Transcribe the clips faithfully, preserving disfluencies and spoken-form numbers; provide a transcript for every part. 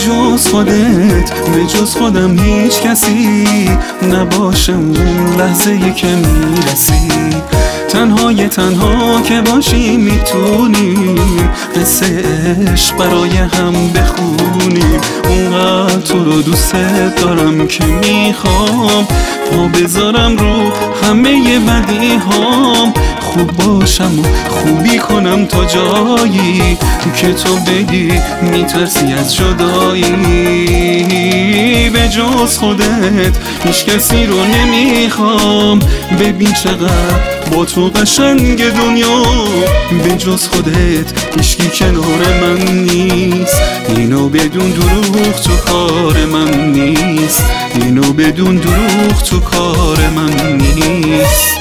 جز خودت، به جز خودم هیچ کسی نباشه اون لحظه که میرسی. تنهای تنها که باشی میتونیم قصه عشق برای هم بخونیم. اونقدر تو رو دوست دارم که میخوام پا بذارم رو همه بدی هام. خوب باشم و خوبی کنم تا جایی که تو بگی میترسی از جدایی. به جز خودت هیچ کسی رو نمیخوام، ببین چقدر با تو قشنگ دنیا. به جز خودت هیچکی کنار من نیست، اینو بدون دروغ تو کار من نیست، اینو بدون دروغ تو کار من نیست.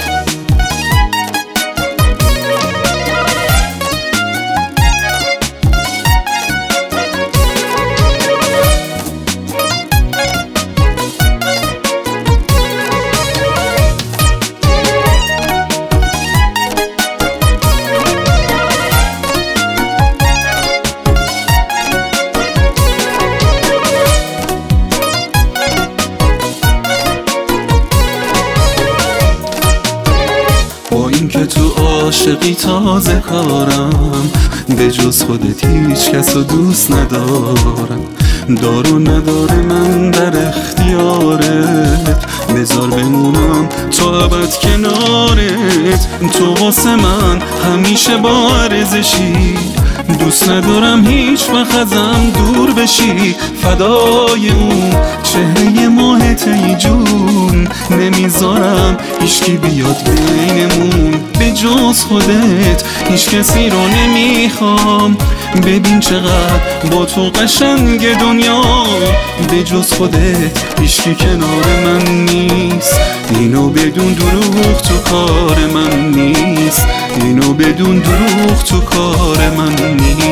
با اینکه تو عاشقی تازه کارم، به جز خودت هیچ کس رو دوست ندارم. دار و نداره من در اختیارت، بذار بمونم تا ابد کنارت. تو واسه من همیشه با ارزشی، دوست ندارم هیچ وقت ازم دور بشی. فدای اون چهره ماهت ای جون، نمیذارم هیچکی بیاد بینمون. به جز خودت هیچ کسی رو نمیخوام، ببین چقدر با تو قشنگ دنیا. به جز خودت هیچکی کنار من نیست، اینو بدون دروغ تو کار من نیست، اینو بدون دروغ تو کار من نیست.